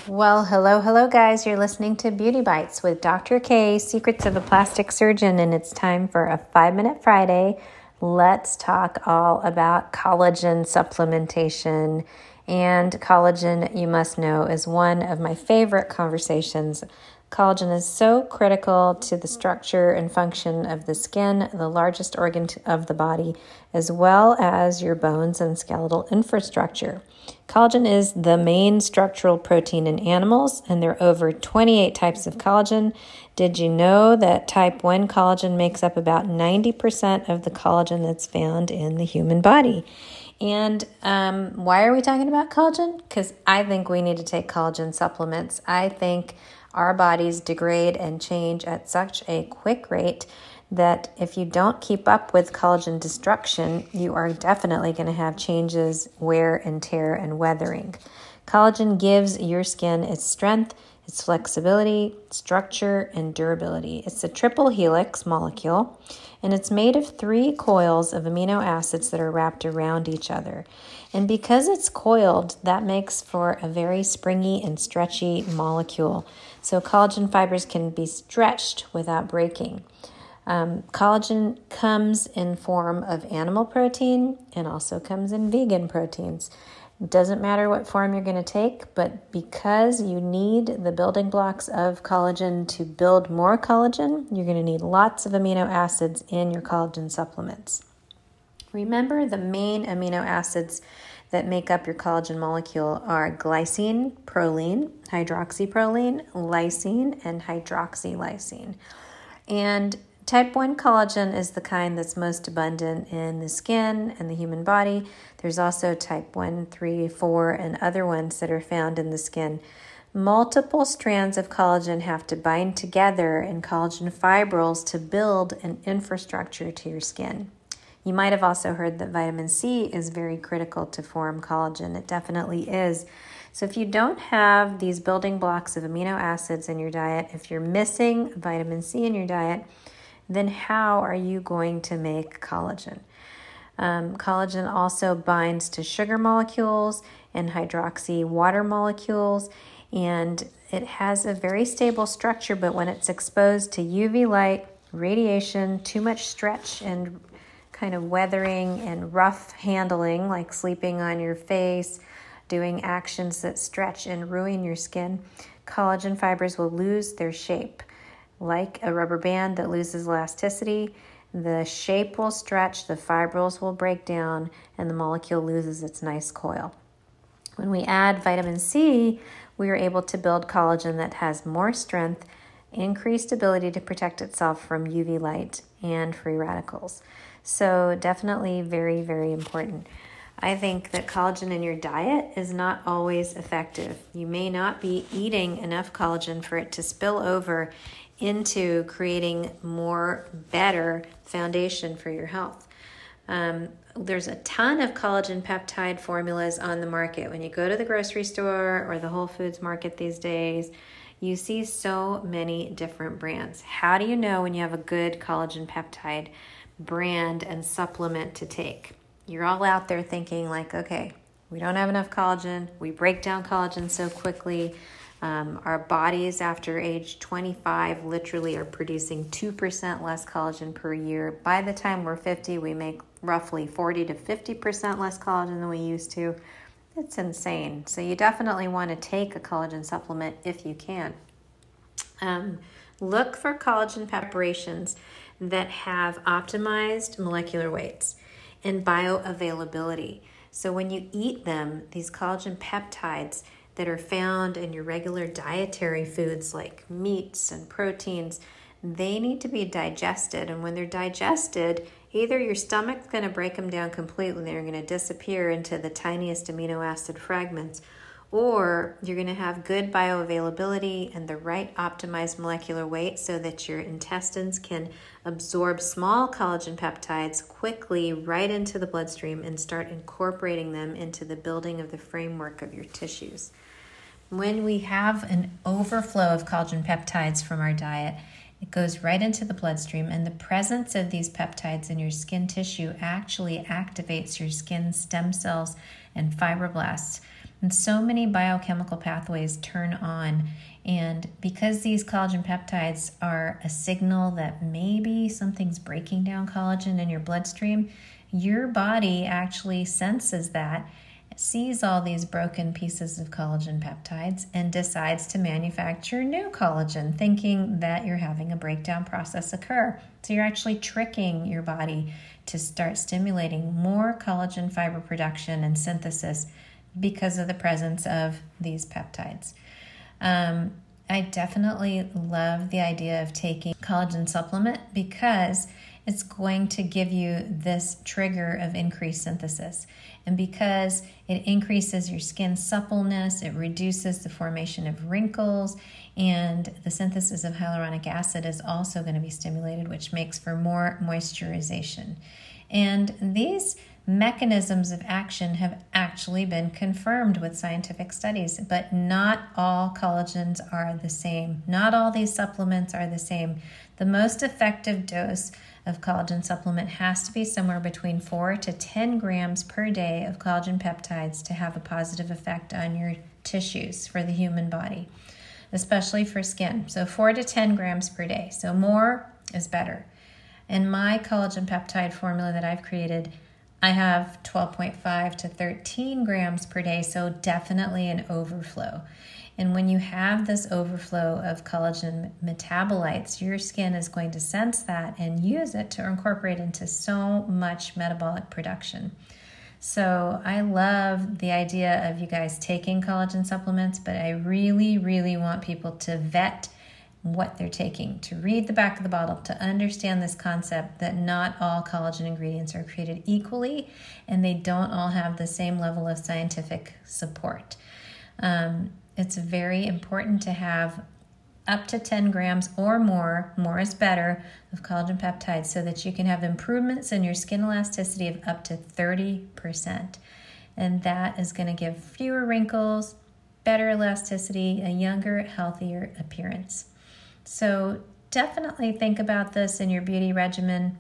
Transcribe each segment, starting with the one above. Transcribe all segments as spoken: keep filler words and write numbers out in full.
Well, hello, hello, guys. You're listening to Beauty Bites with Doctor K, Secrets of a Plastic Surgeon, and it's time for a five-minute Friday. Let's talk all about collagen supplementation. And collagen, you must know, is one of my favorite conversations. Collagen is so critical to the structure and function of the skin, the largest organ of the body, as well as your bones and skeletal infrastructure. Collagen is the main structural protein in animals, and there are over twenty-eight types of collagen. Did you know that type one collagen makes up about ninety percent of the collagen that's found in the human body? And um, why are we talking about collagen? Because I think we need to take collagen supplements. I think our bodies degrade and change at such a quick rate that if you don't keep up with collagen destruction, you are definitely going to have changes, wear and tear, and weathering. Collagen gives your skin its strength, its flexibility, structure, and durability. It's a triple helix molecule, and it's made of three coils of amino acids that are wrapped around each other. And because it's coiled, that makes for a very springy and stretchy molecule. So collagen fibers can be stretched without breaking. Um, collagen comes in form of animal protein and also comes in vegan proteins. It doesn't matter what form you're going to take, but because you need the building blocks of collagen to build more collagen, you're going to need lots of amino acids in your collagen supplements. Remember, the main amino acids that make up your collagen molecule are glycine, proline, hydroxyproline, lysine, and hydroxylysine. And type one collagen is the kind that's most abundant in the skin and the human body. There's also type one, three, four, and other ones that are found in the skin. Multiple strands of collagen have to bind together in collagen fibrils to build an infrastructure to your skin. You might have also heard that vitamin C is very critical to form collagen. It definitely is. So if you don't have these building blocks of amino acids in your diet, if you're missing vitamin C in your diet, then how are you going to make collagen? Um, collagen also binds to sugar molecules and hydroxy water molecules, and it has a very stable structure, but when it's exposed to U V light, radiation, too much stretch and kind of weathering and rough handling, like sleeping on your face, doing actions that stretch and ruin your skin, collagen fibers will lose their shape. Like a rubber band that loses elasticity, the shape will stretch, the fibrils will break down, and the molecule loses its nice coil. When we add vitamin C, we are able to build collagen that has more strength, increased ability to protect itself from U V light and free radicals. So definitely very, very important. I think that collagen in your diet is not always effective. You may not be eating enough collagen for it to spill over into creating more better foundation for your health. Um, there's a ton of collagen peptide formulas on the market. When you go to the grocery store or the Whole Foods market these days, you see so many different brands. How do you know when you have a good collagen peptide brand and supplement to take? You're all out there thinking like, okay, we don't have enough collagen. We break down collagen so quickly. Um, our bodies after age twenty-five literally are producing two percent less collagen per year. By the time we're fifty, we make roughly forty to fifty percent less collagen than we used to. It's insane. So you definitely want to take a collagen supplement if you can. Um, look for collagen preparations that have optimized molecular weights and bioavailability. So when you eat them, these collagen peptides that are found in your regular dietary foods like meats and proteins, they need to be digested. And when they're digested, either your stomach's going to break them down completely, they're going to disappear into the tiniest amino acid fragments, or you're going to have good bioavailability and the right optimized molecular weight so that your intestines can absorb small collagen peptides quickly right into the bloodstream and start incorporating them into the building of the framework of your tissues. When we have an overflow of collagen peptides from our diet, it goes right into the bloodstream, and the presence of these peptides in your skin tissue actually activates your skin stem cells and fibroblasts. And so many biochemical pathways turn on. And because these collagen peptides are a signal that maybe something's breaking down collagen in your bloodstream, your body actually senses that, sees all these broken pieces of collagen peptides, and decides to manufacture new collagen, thinking that you're having a breakdown process occur. So you're actually tricking your body to start stimulating more collagen fiber production and synthesis because of the presence of these peptides. Um, I definitely love the idea of taking collagen supplement because it's going to give you this trigger of increased synthesis. And because it increases your skin suppleness, it reduces the formation of wrinkles, and the synthesis of hyaluronic acid is also going to be stimulated, which makes for more moisturization. And these mechanisms of action have actually been confirmed with scientific studies, but not all collagens are the same. Not all these supplements are the same. The most effective dose of collagen supplement has to be somewhere between four to ten grams per day of collagen peptides to have a positive effect on your tissues for the human body, especially for skin. So four to ten grams per day. So more is better. In my collagen peptide formula that I've created, I have twelve point five to thirteen grams per day, so definitely an overflow. And when you have this overflow of collagen metabolites, your skin is going to sense that and use it to incorporate into so much metabolic production. So I love the idea of you guys taking collagen supplements, but I really, really want people to vet what they're taking, to read the back of the bottle, to understand this concept that not all collagen ingredients are created equally and they don't all have the same level of scientific support. Um, it's very important to have up to ten grams or more, more is better, of collagen peptides so that you can have improvements in your skin elasticity of up to thirty percent. And that is going to give fewer wrinkles, better elasticity, a younger, healthier appearance. So definitely think about this in your beauty regimen.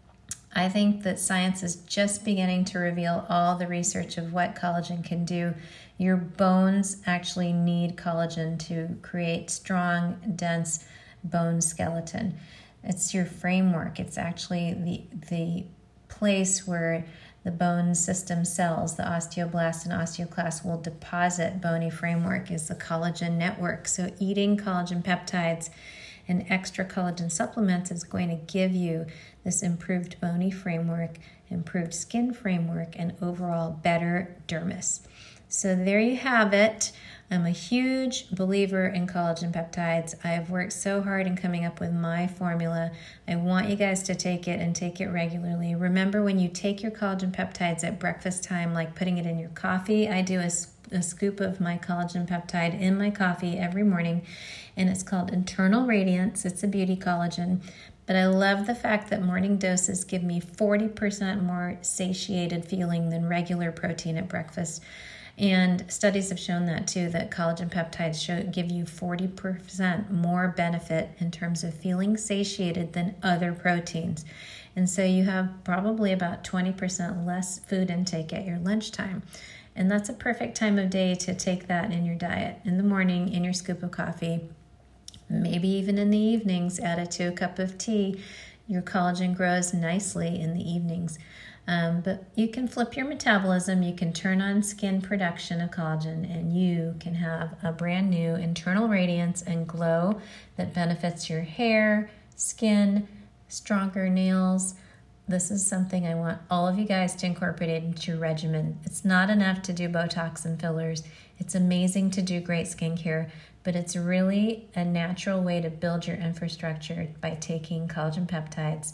I think that science is just beginning to reveal all the research of what collagen can do. Your bones actually need collagen to create strong, dense bone skeleton. It's your framework. It's actually the, the place where the bone system cells, the osteoblasts and osteoclasts, will deposit bony framework is the collagen network. So eating collagen peptides and extra collagen supplements is going to give you this improved bony framework, improved skin framework, and overall better dermis. So there you have it. I'm a huge believer in collagen peptides. I have worked so hard in coming up with my formula. I want you guys to take it and take it regularly. Remember, when you take your collagen peptides at breakfast time, like putting it in your coffee, I do a, a scoop of my collagen peptide in my coffee every morning, and it's called Internal Radiance. It's a beauty collagen. But I love the fact that morning doses give me forty percent more satiated feeling than regular protein at breakfast. And studies have shown that too, that collagen peptides show, give you forty percent more benefit in terms of feeling satiated than other proteins. And so you have probably about twenty percent less food intake at your lunchtime. And that's a perfect time of day to take that in your diet. In the morning, in your scoop of coffee, maybe even in the evenings, add it to a cup of tea. Your collagen grows nicely in the evenings. Um, but you can flip your metabolism, you can turn on skin production of collagen, and you can have a brand new internal radiance and glow that benefits your hair, skin, stronger nails. This is something I want all of you guys to incorporate into your regimen. It's not enough to do Botox and fillers. It's amazing to do great skincare, but it's really a natural way to build your infrastructure by taking collagen peptides.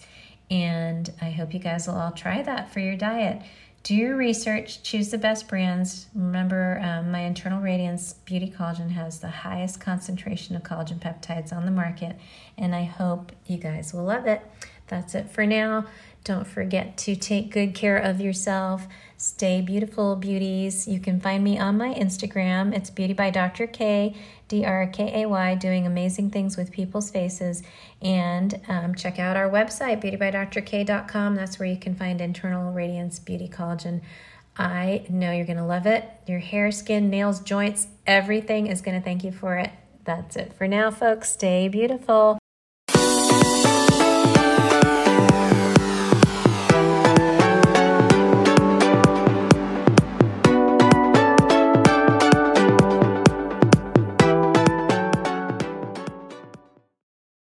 And I hope you guys will all try that for your diet. Do your research, choose the best brands. Remember, um, my Internal Radiance Beauty Collagen has the highest concentration of collagen peptides on the market, and I hope you guys will love it. That's it for now. Don't forget to take good care of yourself. Stay beautiful, beauties. You can find me on my Instagram. It's Beauty by Doctor K, D R K A Y, doing amazing things with people's faces. And um, check out our website, beauty by doctor k dot com. That's where you can find Internal Radiance Beauty Collagen. I know you're going to love it. Your hair, skin, nails, joints, everything is going to thank you for it. That's it for now, folks. Stay beautiful.